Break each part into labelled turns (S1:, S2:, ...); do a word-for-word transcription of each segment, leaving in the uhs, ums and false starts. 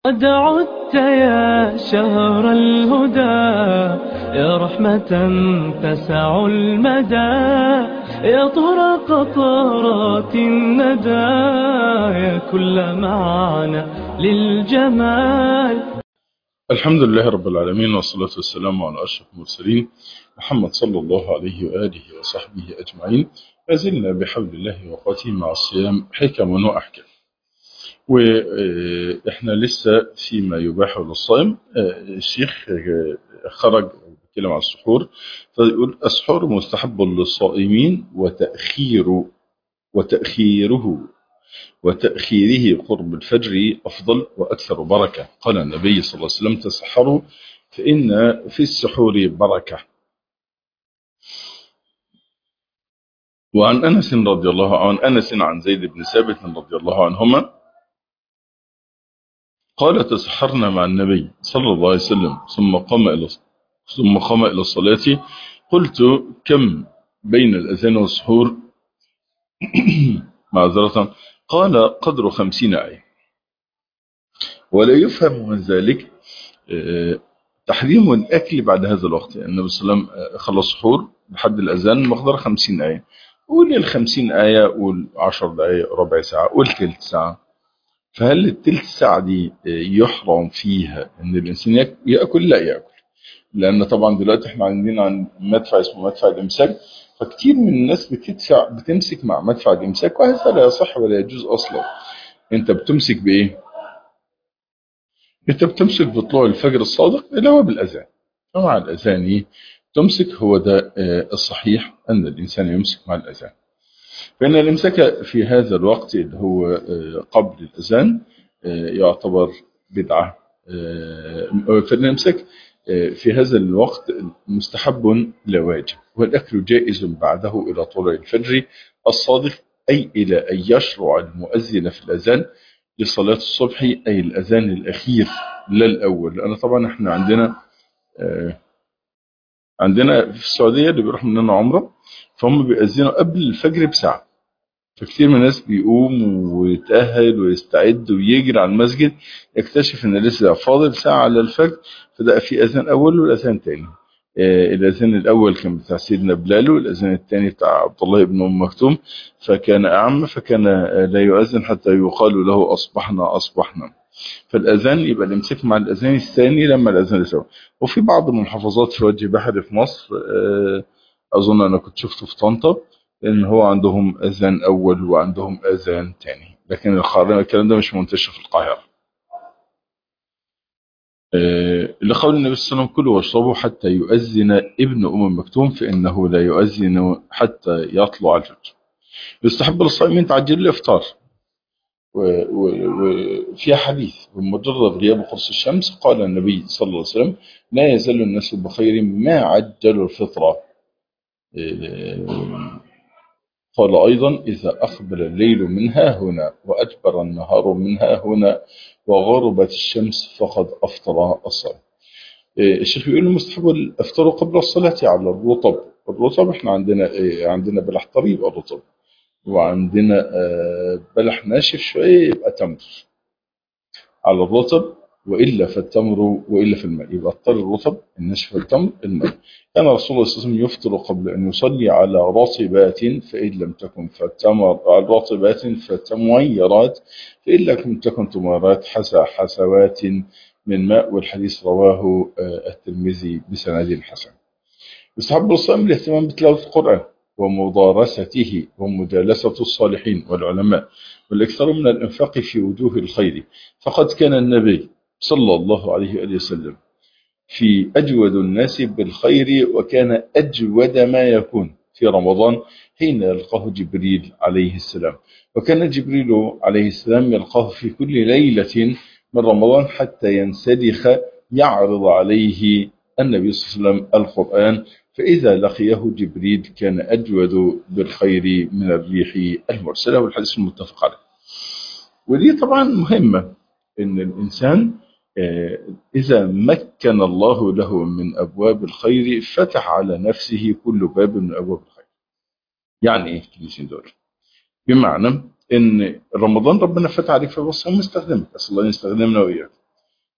S1: قد عدت يا شهر الهدى، يا رحمة تسع المدى، يا طهر قطرات الندى، يا كل معنى للجمال.
S2: الحمد لله رب العالمين، والصلاة والسلام على أشرف المرسلين محمد صلى الله عليه وآله وصحبه أجمعين. لازلنا بحول الله وقوته مع الصيام حكم وأحكام، وإحنا لسه فيما يباح للصائم. الشيخ خرج بيتكلم عن السحور، فيقول السحور مستحب للصائمين وتأخير وتأخيره وتأخيره قرب الفجر أفضل وأكثر بركة. قال النبي صلى الله عليه وسلم: تسحروا فإن في السحور بركة. وعن أنس رضي الله عن أنس عن زيد بن ثابت رضي الله عنهما قال: تسحرنا مع النبي صلى الله عليه وسلم ثم قام إلى ثم قام إلى الصلاة. قلت: كم بين الأذان والسحور؟ معذرة. قال: قدر خمسين آية. ولا يفهم من ذلك تحريم الأكل بعد هذا الوقت، يعني النبي صلى الله عليه وسلم خلص سحور لحد الأذان مقدار خمسين آية. قول الخمسين آية، قول عشر دقائق، ربع ساعة، قول تلت ساعة. فهل التلت ساعة دي يحرم فيها أن الإنسان يأكل؟ لا يأكل، لأن طبعا دلوقتي احنا عندنا عن مدفع اسمه مدفع الإمساك، فكتير من الناس بتدفع بتمسك مع مدفع الإمساك، وهذا لا يصح ولا يجوز أصلا. أنت بتمسك بإيه؟ أنت بتمسك بطلوع الفجر الصادق اللي هو بالأذان، فمع الأذان تمسك. هو ده الصحيح، أن الإنسان يمسك مع الأذان. فإن الإمساك في هذا الوقت اللي هو قبل الأذان يعتبر بدعة. فإن الإمساك في هذا الوقت مستحب لا واجب، والأكل جائز بعده إلى طلوع الفجر الصادق، أي إلى أن يشرع المؤذن في الأذان لصلاة الصبح، أي الأذان الأخير لا الأول. لأن طبعا احنا عندنا عندنا في السعودية اللي بيروح مننا عمره، فهم بيأذنوا قبل الفجر بساعة. فكتير من الناس بيقوم ويتأهل ويستعد ويجري على المسجد، يكتشف ان لسه فاضل ساعة على الفجر، فده في أذان أول والأذان تاني. آه الأذان الأول كان بتاع سيدنا بلال، والأذان الثاني بتاع عبد الله بن أم مكتوم، فكان أعم، فكان لا يؤذن حتى يقال له أصبحنا أصبحنا. فالأذان يبقى الامساك مع الأذان الثاني لما الأذان الأول. وفي بعض المحافظات في وجه بحري في مصر، آه أظن أنا كنت شفته في طنطا، لأن هو عندهم أذان أول وعندهم أذان تاني، لكن الكلام ده مش منتشر في القاهرة. أه لقول النبي صلى الله عليه وسلم: كلوا واشربوا حتى يؤذن ابن أم مكتوم، فإنه لا يؤذن حتى يطلع الفجر. يستحب للصائمين تعجيل الإفطار، وفي حديث: بمجرد غياب قرص الشمس قال النبي صلى الله عليه وسلم: لا يزال الناس بخير ما عجلوا الفطرة. أه قال أيضا: إذا أقبل الليل منها هنا وأدبر النهار منها هنا وغربت الشمس فقد أفطر الصائم. الشيخ يقول المستحب الافطار قبل الصلاة على الرطب. الرطب احنا عندنا عندنا بلح طري يبقى رطب، وعندنا بلح ناشف شوية يبقى تمر. على الرطب، وإلا فالتمر، وإلا في الماء، يبقى الطري الرطب، الناشف التمر، الماء. كان رسول الله صلى الله عليه وسلم يفطر قبل أن يصلي على رطبات، فإن لم تكن فالتمر على رطبات فتمويرات، فإن لم تكن تميرات حسى حسوات من ماء. والحديث رواه الترمذي بسند حسن. يستحب للصائم الاهتمام بتلاوة القرآن ومدارسته ومجالسة الصالحين والعلماء، والإكثار من الإنفاق في وجوه الخير. فقد كان النبي صلى الله عليه وآله وسلم في أجود الناس بالخير، وكان أجود ما يكون في رمضان حين يلقاه جبريل عليه السلام. وكان جبريل عليه السلام يلقاه في كل ليلة من رمضان حتى ينسلخ يعرض عليه النبي صلى الله عليه وسلم القرآن، فإذا لقيه جبريل كان أجود بالخير من الريح المرسلة. والحديث المتفق عليه. ودي طبعا مهمة، إن الإنسان إذا مكن الله له من أبواب الخير فتح على نفسه كل باب من أبواب الخير. يعني إيه الكلمتين دول؟ بمعنى إن رمضان ربنا فتح عليك في بصة مستخدمك، أسأل الله يستخدمنا وإياك.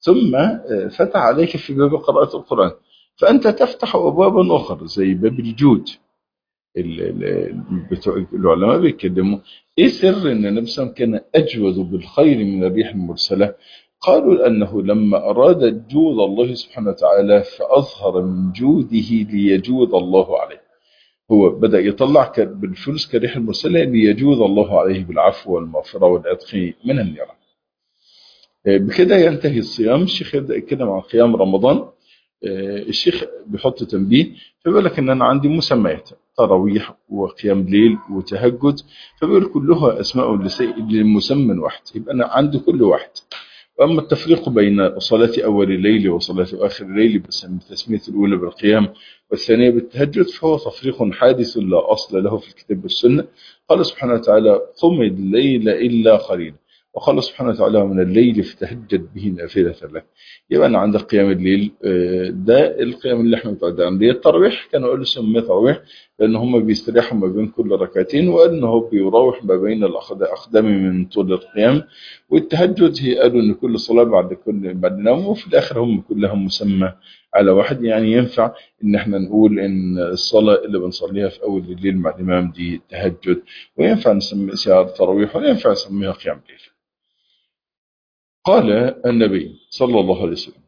S2: ثم فتح عليك في باب قراءة القرآن، فأنت تفتح أبوابا أخرى زي باب الجود. ال- ال- بتوع العلماء بيتكلموا ايه سر ان النبي صلى الله عليه وسلم كان اجود بالخير من الريح المرسله. قالوا انه لما اراد جود الله سبحانه وتعالى فاظهر من جوده ليجود الله عليه. هو بدا يطلع ك- بالفلوس كريح المرسله ليجود الله عليه بالعفو والمغفره والعتق من النيران. بكده ينتهي الصيام. الشيخ يبدا يتكلم عن قيام رمضان. آه، الشيخ بيحط تنبيه، فبيقول لك ان انا عندي مسميات: تراويح وقيام ليل وتهجد. فبيقول كلها اسماء لسي- لمسمى واحد، يبقى انا عندي كل واحد. واما التفريق بين صلاه اول الليل وصلاه اخر الليل بتسميه الاولى بالقيام والثانيه بالتهجد، فهو تفريق حادث لا اصل له في الكتاب والسنه. قال سبحانه وتعالى: قم الليل الا قليلا. وقال سبحانه وتعالى: من الليل فتهجد به نافله لك. يبقى انا عندك قيام الليل، آه، ده القيام اللي احنا متعودين عليه. التراويح كانوا يقولوا سميه تراويح لان هم بيستريحوا ما بين كل ركعتين، وانه بيراوح ما بين الاقدام من طول القيام. والتهجد هي قالوا ان كل صلاه بعد كل بعد نوم، وفي الاخر هم كلهم مسمى على واحد. يعني ينفع ان احنا نقول ان الصلاه اللي بنصليها في اول الليل مع الامام دي تهجد، وينفع نسميها تراويح، وينفع نسميها قيام ليل. قال النبي صلى الله عليه وسلم: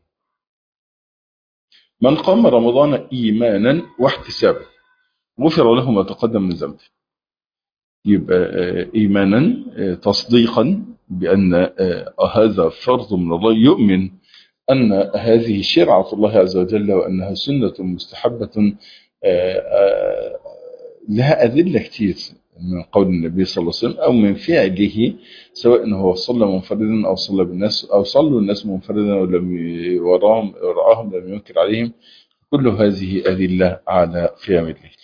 S2: من قام رمضان إيمانا واحتسابا غفر له ما تقدم من ذنبه. يبقى آه، إيمانا، آه، تصديقا بأن آه، هذا فرض من الله، يؤمن أن هذه شرعة الله عز وجل وأنها سنة مستحبة آه، آه، لها أدلة كتير من قول النبي صلى الله عليه وسلم أو من فعله، سواء هو صلى منفردا أو صلى بالناس أو صلوا الناس منفردا ولم ي- وراهم رآهم لم ينكر عليهم. كل هذه أدلة على قيام الليل.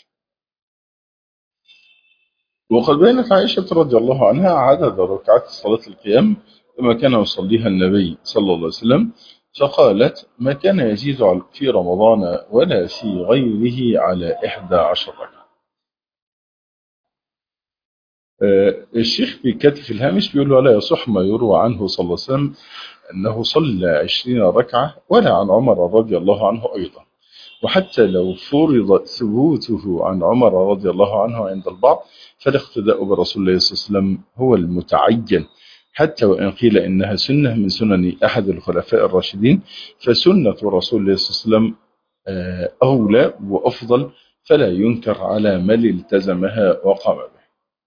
S2: وقد بينت عائشة رضي الله عنها عدد ركعات صلاة القيام كما كان يصليها النبي صلى الله عليه وسلم، فقالت: ما كان يزيد في رمضان ولا في غيره على إحدى عشر ركعة. آه، الشيخ في كاتب الهامش بيقول: ولا يصح ما يروى عنه صلى الله عليه وسلم أنه صلى عشرين ركعة، ولا عن عمر رضي الله عنه أيضا. وحتى لو فرض ثبوته عن عمر رضي الله عنه عند البعض، فالاقتداء برسول الله صلى الله عليه وسلم هو المتعين. حتى وإن قيل إنها سنة من سنن أحد الخلفاء الراشدين، فسنة رسول الله صلى الله عليه وسلم آه، أولى وأفضل، فلا ينكر على من التزمها وقام بها.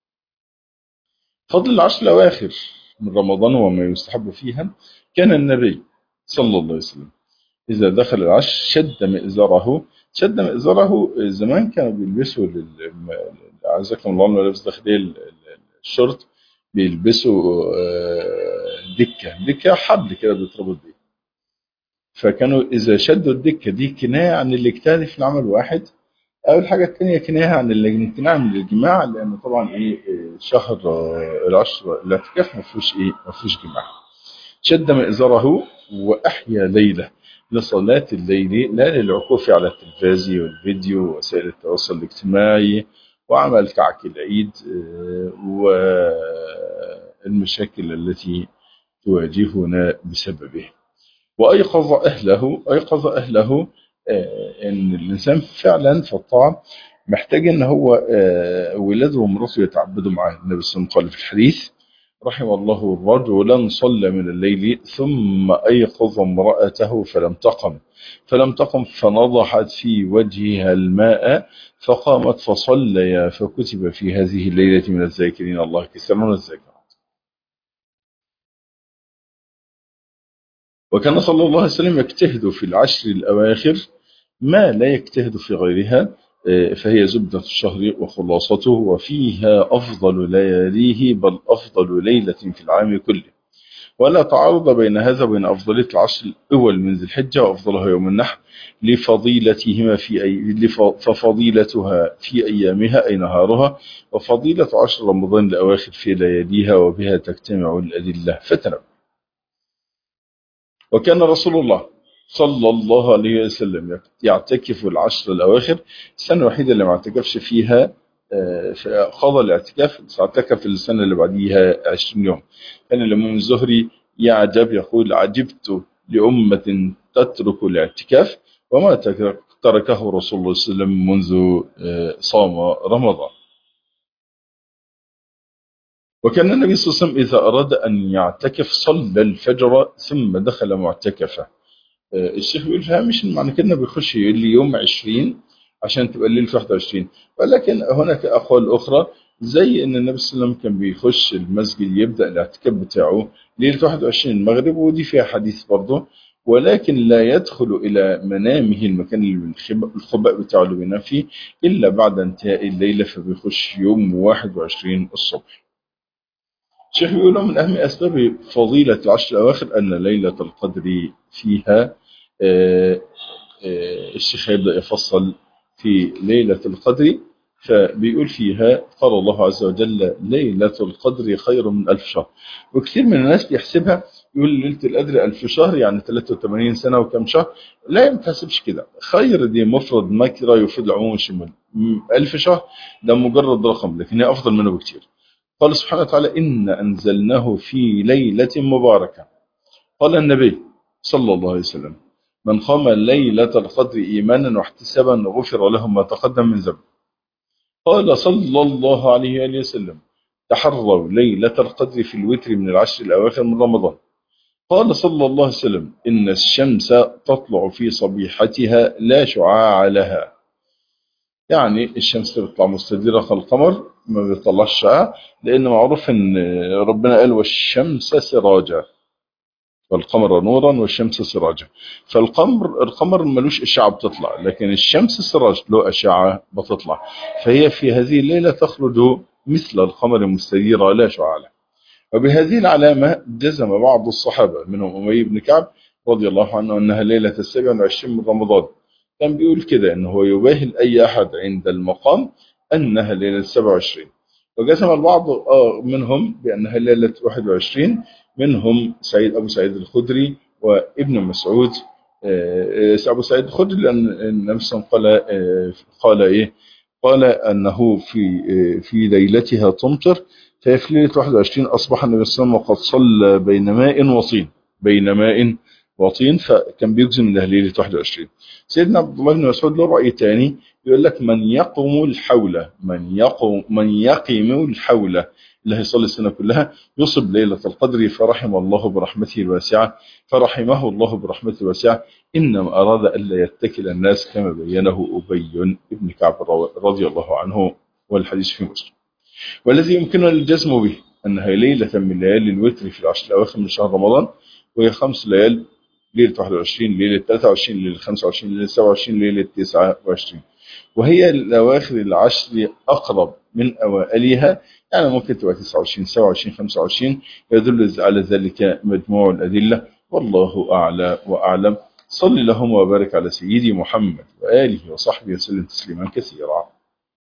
S2: فضل العشر الأواخر من رمضان وما يستحب فيها: كان النبي صلى الله عليه وسلم إذا دخل العشر شد مئزره. شد مئزره زمان كانوا بيلبسوا لل- أعزكم الله الملابس الداخلية، ال- ال- الشورت، بيلبسوا آه، دكة دكة حبل كده بيتربط بيه. فكانوا إذا شدوا الدكة دي كناية عن الاجتهاد في العمل واحد، أو الحاجة التانية كناية عن الامتناع من الجماع، لأن طبعا إيه آه، شهر آه، العشر الاعتكاف ما فيهوش إيه ما فيهوش جماع. شد مئزره وأحيا ليلة لصلاة الليل لا للعكوف على التلفاز والفيديو ووسائل التواصل الاجتماعي وعمل كعك العيد آه، والمشاكل التي تواجهنا بسببه. وأيقظ أهله أيقظ أهله آه، إن الإنسان فعلا في الطاعة محتاج إن هو آه، ولاده ومراته يتعبدوا معاه. النبي صلى الله عليه وسلم قال في الحديث: رحم الله رجلا صلى من الليل ثم أيقظ امرأته فلم تقم فلم تقم فنضحت في وجهها الماء فقامت فصليا فكتب في هذه الليلة من الذاكرين الله كثيرا والذاكرات. وكان صلى الله عليه وسلم يجتهد في العشر الأواخر ما لا يجتهد في غيرها، آه، فهي زبدة الشهر وخلاصته، وفيها أفضل لياليه بل أفضل ليلة في العام كله. ولا تعارض بين هذا وبين أفضلية العشر الأول من ذي الحجة وأفضلها يوم النحر لفضيلتهما في أي لف- ففضيلتها في أيامها أي نهارها، وفضيلة عشر رمضان الأواخر في لياليها، وبها تجتمع الأدلة فتنبه. وكان رسول الله صلى الله عليه وسلم يعتكف العشر الأواخر. السنة الوحيدة اللي ما اعتكفش فيها آه، قضى الاعتكاف، بس اعتكف السنة اللي بعديها عشرين يوم. كان الإمام الزهري يعجب يقول: عجبت لأمة تترك الاعتكاف وما تركه رسول الله صلى الله عليه وسلم منذ صام رمضان. وكان النبي صلى الله عليه وسلم إذا أراد أن يعتكف صلى الفجر ثم دخل معتكفه. الشيخ بيقول فيها مش معنى كده بيخش يقول لي يوم عشرين عشان تبقى الليل في واحد وعشرين، ولكن هناك أقوال أخرى زي أن النبي صلى الله عليه وسلم كان بيخش المسجد يبدأ الاعتكاف بتاعه ليلة واحد وعشرين المغرب، ودي فيها حديث برضه، ولكن لا يدخل إلى منامه المكان الخبأ بتاعه اللي بينام فيه إلا بعد انتهاء الليلة، فبيخش يوم واحد وعشرين الصبح. الشيخ بيقول من أهم أسباب فضيلة العشر الأواخر أن ليلة القدر فيها آآ آآ الشيخ يبدأ يفصل في ليلة القدر، فبيقول فيها قال الله عز وجل ليلة القدر خير من ألف شهر. وكثير من الناس بيحسبها يقول ليلة القدر ألف شهر يعني ثلاثة وثمانين سنة وكم شهر، لا ما تحسبش كده. خير دي مفرد نكرة يفيد العموم والشمول، ألف شهر ده مجرد رقم لكن هي أفضل منه بكثير. قال سبحانه وتعالى إن أنزلناه في ليلة مباركة. قال النبي صلى الله عليه وسلم من قام ليلة القدر إيمانا واحتسابا غفر له ما تقدم من ذنبه. قال صلى الله عليه وسلم تحروا ليلة القدر في الوتر من العشر الأواخر من رمضان. قال صلى الله عليه وسلم إن الشمس تطلع في صبيحتها لا شعاع لها، يعني الشمس بتطلع مستديرة كالقمر ما بيطلعش شعاع، لأن معروف أن ربنا قال والشمس سراجا والقمر نورا والشمس سراجا، فالقمر القمر ملوش إشعة بتطلع، لكن الشمس سراج له إشعة بتطلع، فهي في هذه الليلة تخرج مثل القمر مستديرة لا شعاع له. وبهذه العلامة جزم بعض الصحابة منهم أمي بن كعب رضي الله عنه أنها ليلة السابع والعشرين من رمضان، كان بيقول كده أنه يباهل أي أحد عند المقام أنها ليلة السابع والعشرين. وجزم البعض منهم بأنها ليلة واحد وعشرين، منهم سعيد أبو سعيد الخدري وابن مسعود. أبو سعيد الخدري لأن النبي صلى الله عليه وسلم قال قال إيه قال أنه في في ليلتها تمطر، فهي في ليلة واحد وعشرين أصبح النبي صلى الله عليه وسلم وقد صلى بين ماء وطين بين ماء وطين فكان بيجزم انها ليلة واحد وعشرين. سيدنا عبد الله بن مسعود له رأي ثاني يقول لك من يقوم الحولة من يقوم من يقيم الحولة اللي هيصلي السنة كلها يصب ليلة القدر فرحم الله برحمته الواسعة فرحمه الله برحمته الواسعة إنما أراد ألا يتكل الناس كما بينه أبي بن كعب رضي الله عنه، والحديث في مسلم. والذي يمكننا الجزم به أنها ليلة من ليالي الوتر في العشر الأواخر من شهر رمضان، وهي خمس ليال: ليلة واحد وعشرين، ليلة ثلاثة وعشرين، ليلة خمسة وعشرين، ليلة سبعة وعشرين، ليلة تسعة وعشرين. وهي الأواخر العشر أقرب من أوائلها، يعني ممكن تبقى تسعة وعشرين، سبعة وعشرين، خمسة وعشرين، يدل على ذلك مجموع الأدلة، والله أعلى وأعلم. صل اللهم وبارك على سيدي محمد وآله وصحبه وسلم تسليما كثيرا.